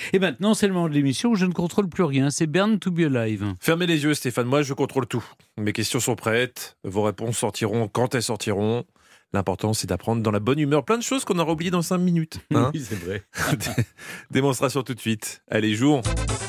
Et maintenant, c'est le moment de l'émission où je ne contrôle plus rien. C'est Burn to be Alive. Fermez les yeux, Stéphane. Moi, je contrôle tout. Mes questions sont prêtes. Vos réponses sortiront quand elles sortiront. L'important, c'est d'apprendre dans la bonne humeur plein de choses qu'on aura oubliées dans 5 minutes. Hein. Oui, c'est vrai. Démonstration tout de suite. Allez, jour.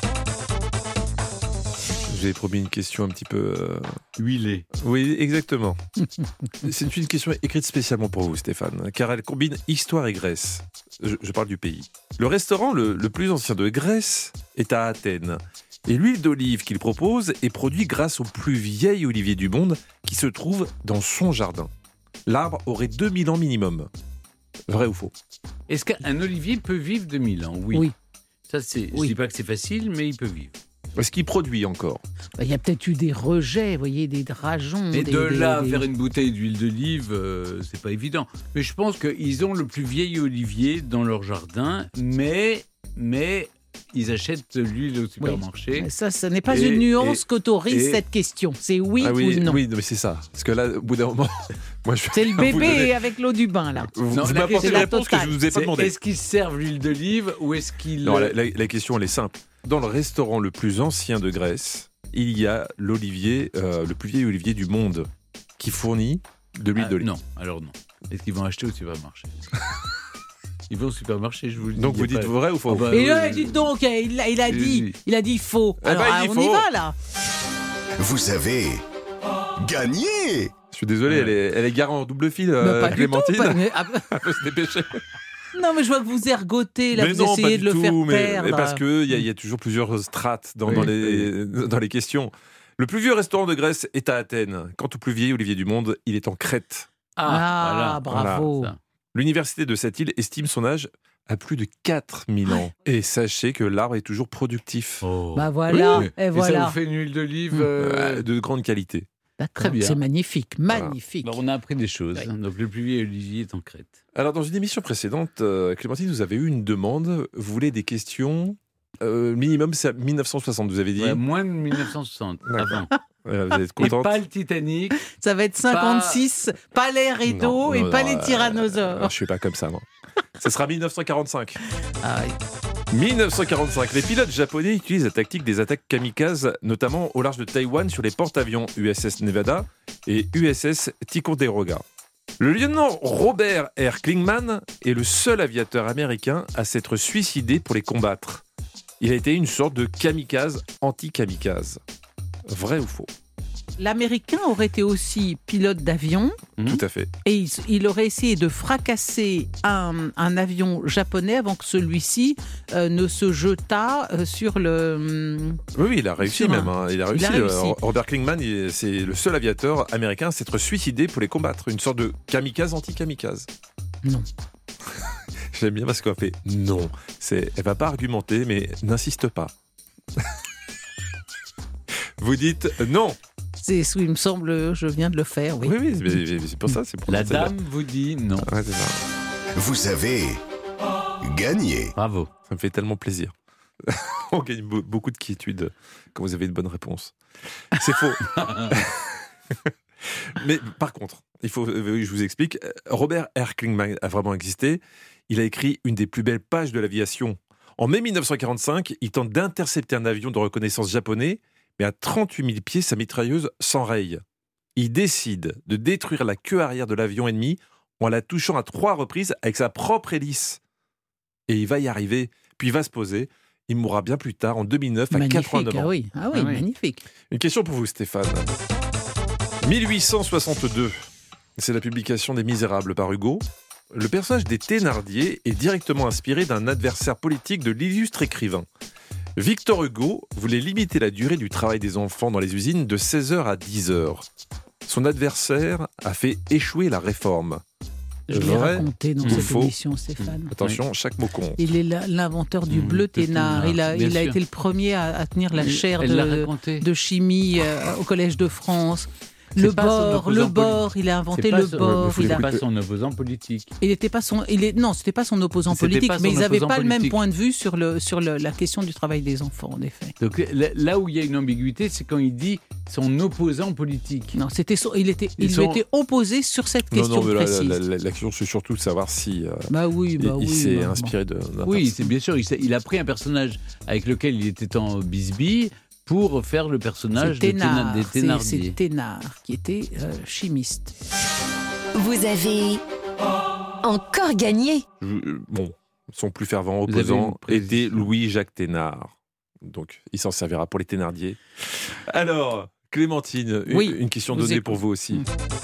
J'ai promis une question un petit peu... Huilé. Oui, exactement. C'est une question écrite spécialement pour vous, Stéphane, car elle combine histoire et Grèce. Je parle du pays. Le restaurant le plus ancien de Grèce est à Athènes. Et l'huile d'olive qu'il propose est produite grâce au plus vieil olivier du monde qui se trouve dans son jardin. L'arbre aurait 2000 ans minimum. Vrai ou faux ? Est-ce qu'un olivier peut vivre 2000 ans ? Oui. Ça, c'est... Oui. Je dis pas que c'est facile, mais il peut vivre. Est-ce qu'il produit encore ? Il y a peut-être eu des rejets, vous voyez, des drageons. Et de là à faire une bouteille d'huile d'olive, c'est pas évident. Mais je pense qu'ils ont le plus vieil olivier dans leur jardin, mais ils achètent l'huile au supermarché. Mais ça n'est pas une nuance qu'autorise cette question. C'est oui ou non. Oui, mais c'est ça. Parce que là, au bout d'un moment, moi, c'est le bébé avec l'eau du bain, là. Vous m'apportez la réponse que je ne vous ai pas demandé. Est-ce qu'ils servent l'huile d'olive ou est-ce qu'ils... Non, la question, elle est simple. Dans le restaurant le plus ancien de Grèce, il y a l'olivier, le plus vieil olivier du monde, qui fournit de l'huile d'olive. Non, alors non. Est-ce qu'ils vont acheter au supermarché ? Ils vont au supermarché, je vous le dis. Donc vous dites vrai ou faux ? Et là, dites donc, il a dit faux. Alors, on y va, là. Vous avez gagné. Je suis désolé, elle est garée en double fil, Clémentine. Elle peut se dépêcher. Non, mais je vois que vous ergotez, là, vous essayez de le faire perdre. Mais parce qu'il y a toujours plusieurs strates dans les questions. Le plus vieux restaurant de Grèce est à Athènes. Quant au plus vieil olivier du monde, il est en Crète. Voilà. Bravo. Voilà. L'université de cette île estime son âge à plus de 4000 ans. Et sachez que l'arbre est toujours productif. Oh. Bah voilà, oui. et voilà. Ça vous fait une huile d'olive de grande qualité. Très bien. C'est magnifique, magnifique. Voilà. On a appris des choses. Oui. Donc le plus vieux olivier est en Crète. Alors dans une émission précédente, Clémentine, vous avez eu une demande. Vous voulez des questions minimum, c'est à 1960, vous avez dit. Ouais, moins de 1960, avant. Vous êtes contente. Et pas le Titanic. Ça va être 56, pas les rideaux et pas les tyrannosaures. Je ne suis pas comme ça, non. Ça sera 1945. Ah oui. 1945, les pilotes japonais utilisent la tactique des attaques kamikazes, notamment au large de Taïwan sur les porte-avions USS Nevada et USS Ticonderoga. Le lieutenant Robert R. Klingman est le seul aviateur américain à s'être suicidé pour les combattre. Il a été une sorte de kamikaze anti-kamikaze. Vrai ou faux ? L'Américain aurait été aussi pilote d'avion. Tout à fait. Et il aurait essayé de fracasser un avion japonais avant que celui-ci ne se jetât sur le... Oui, il a réussi même. Il a réussi. Robert Klingman, c'est le seul aviateur américain à s'être suicidé pour les combattre. Une sorte de kamikaze anti-kamikaze. Non. J'aime bien parce qu'elle fait non. Elle ne va pas argumenter, mais n'insiste pas. Vous dites non. C'est ce qui me semble, je viens de le faire, oui. Oui, c'est pour ça. La dame vous dit non. Ouais, c'est ça. Vous avez gagné. Bravo. Ça me fait tellement plaisir. On gagne beaucoup de quiétude quand vous avez une bonne réponse. C'est faux. Mais par contre, je vous explique, Robert R. Klingman a vraiment existé. Il a écrit une des plus belles pages de l'aviation. En mai 1945, il tente d'intercepter un avion de reconnaissance japonais, mais à 38 000 pieds, sa mitrailleuse s'enraye. Il décide de détruire la queue arrière de l'avion ennemi en la touchant à 3 reprises avec sa propre hélice. Et il va y arriver, puis il va se poser. Il mourra bien plus tard, en 2009, à 89 ans. Ah oui, magnifique. Une question pour vous, Stéphane. 1862, c'est la publication des Misérables par Hugo. Le personnage des Thénardier est directement inspiré d'un adversaire politique de l'illustre écrivain. Victor Hugo voulait limiter la durée du travail des enfants dans les usines de 16h à 10h. Son adversaire a fait échouer la réforme. Je l'ai raconté dans cette émission, Stéphane. Attention, chaque mot compte. Il est l'inventeur du bleu Thénard. Il a été le premier à tenir la chaire de chimie au Collège de France. Le C'est pas son opposant bord, il a inventé C'est pas le son- bord. C'est Il a... pas son opposant politique. Il était pas son, non, c'était pas son opposant C'était politique, pas son mais ils n'avaient opposant pas le même politique. point de vue sur la question du travail des enfants, en effet. Donc là où il y a une ambiguïté, c'est quand il dit son opposant politique. Non, il Ils lui était opposé sur cette question mais précise. la question, c'est surtout de savoir si Bah oui, il s'est bah, inspiré d'un Oui, c'est bien sûr. Il a pris un personnage avec lequel il était en bisbille pour faire le personnage C'est Thénard, des c'est Thénardier. Thénard qui était chimiste. Vous avez encore gagné. Bon, son plus fervent Vous avez opposant une était précision. Louis-Jacques Thénard. Donc, il s'en servira pour les Thénardier. Alors, Clémentine, Oui, une question vous donnée écoute. pour vous aussi.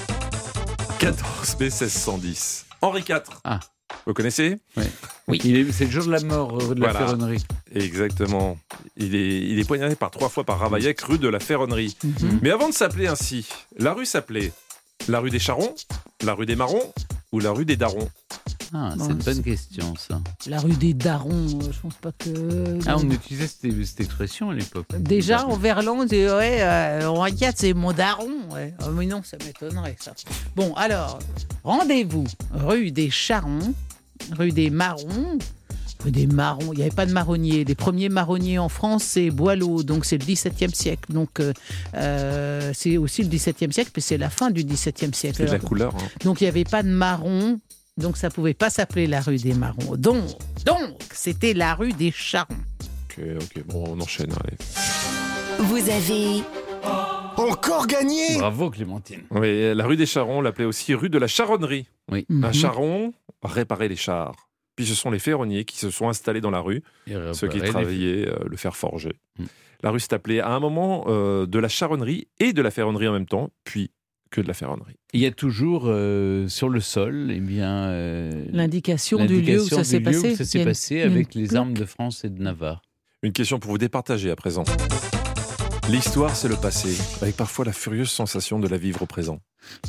14 mai 1610. Henri IV. Ah. Vous connaissez? Oui. C'est le jour de la mort de la Voilà. Ferronnerie. Exactement. Il est poignardé 3 fois par Ravaillac, rue de la Ferronnerie. Mhm. Mais avant de s'appeler ainsi, la rue s'appelait la rue des Charrons, la rue des Marrons ou la rue des Darons? Ah, Bon, c'est une c'est- bonne question, ça. La rue des Darons, je pense pas que. Ah, on utilisait cette expression à l'époque. Déjà, en Verlan, on disait ouais, Henri IV, c'est mon daron. Ouais. Ah, mais non, ça m'étonnerait, ça. Bon, alors, rendez-vous rue des Charrons, rue des Marrons. Rue des Marrons, il n'y avait pas de marronniers. Les premiers marronniers en France, c'est Boileau, donc c'est le XVIIe siècle. Donc, c'est aussi le XVIIe siècle, puis c'est la fin du XVIIe siècle. C'est de la Alors, couleur. Hein. donc, il n'y avait pas de marrons, donc ça ne pouvait pas s'appeler la rue des Marrons. Donc c'était la rue des Charrons. Ok, bon, on enchaîne. Allez. Vous avez Encore gagné. Bravo, Clémentine. Oui, la rue des Charrons, on l'appelait aussi rue de la Charonnerie. Un Mhm. charron réparait les chars. Puis ce sont les ferronniers qui se sont installés dans la rue, ceux qui travaillaient le fer forgé. Mm. La rue s'est appelée à un moment de la Charonnerie et de la Ferronnerie en même temps, puis que de la Ferronnerie. Il y a toujours sur le sol, eh bien, L'indication du lieu où ça s'est passé. Ça Il y s'est a une- passé une avec les plaque. armes de France et de Navarre. Une question pour vous départager à présent. L'histoire, c'est le passé, avec parfois la furieuse sensation de la vivre au présent.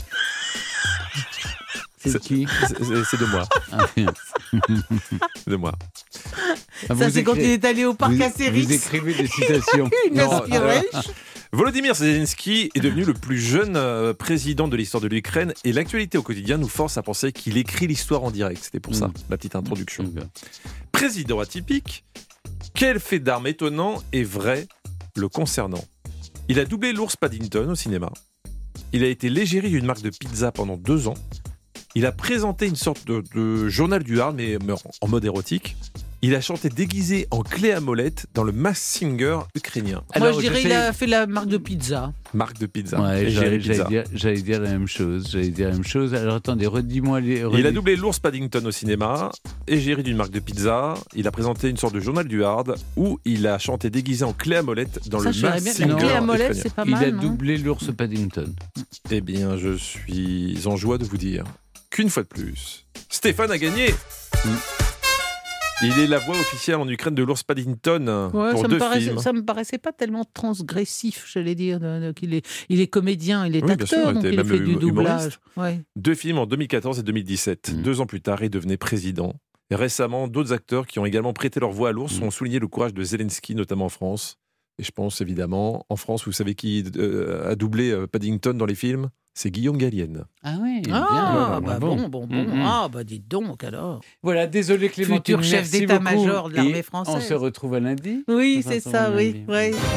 C'est qui C'est de moi. Ah, De moi. vous Ça, c'est quand il écrivez- est allé au parc vous Astérix. écrivez des citations. Une Non, inspiration. Volodymyr Zelensky est devenu le plus jeune président de l'histoire de l'Ukraine et l'actualité au quotidien nous force à penser qu'il écrit l'histoire en direct. C'était pour ça, la petite introduction. Président atypique, quel fait d'armes étonnant et vrai le concernant? Il a doublé l'ours Paddington au cinéma. Il a été l'égérie d'une marque de pizza pendant 2 ans. Il a présenté une sorte de journal du Hard, mais en mode érotique. Il a chanté déguisé en clé à molette dans le Masked Singer ukrainien. Moi, je dirais qu'il a fait la marque de pizza. Marque de pizza. Ouais, Égérie pizza. j'allais dire la même chose. Alors attendez, redis-moi les. Il a doublé l'ours Paddington au cinéma, égérie d'une marque de pizza. Il a présenté une sorte de journal du Hard où il a chanté déguisé en clé à molette dans Ça, le je dirais Masked bien. La Singer clé à molette, ukrainien. c'est pas Il mal. a non doublé l'ours Paddington. Eh bien, je suis en joie de vous dire qu'une fois de plus, Stéphane a gagné. Il est la voix officielle en Ukraine de l'ours Paddington Ouais, pour 2 films. ça me paraissait pas tellement transgressif, j'allais dire. Il est comédien, il est Oui, bien sûr, acteur, il donc était il même fait du humoriste. doublage. Ouais. 2 films en 2014 et 2017. 2 ans plus tard, il devenait président. Et récemment, d'autres acteurs qui ont également prêté leur voix à l'ours ont souligné le courage de Zelensky, notamment en France. Et je pense évidemment, en France, vous savez qui a doublé Paddington dans les films? C'est Guillaume Gallienne. Ah oui, Ah, bien. bah bravo. bon. Mhm. Ah, bah dites donc alors. Voilà, désolé Clémentine. Futur chef merci d'état-major beaucoup. de l'armée Et française. On se retrouve à lundi. Oui, On se c'est retrouve ça, à oui. lundi. oui.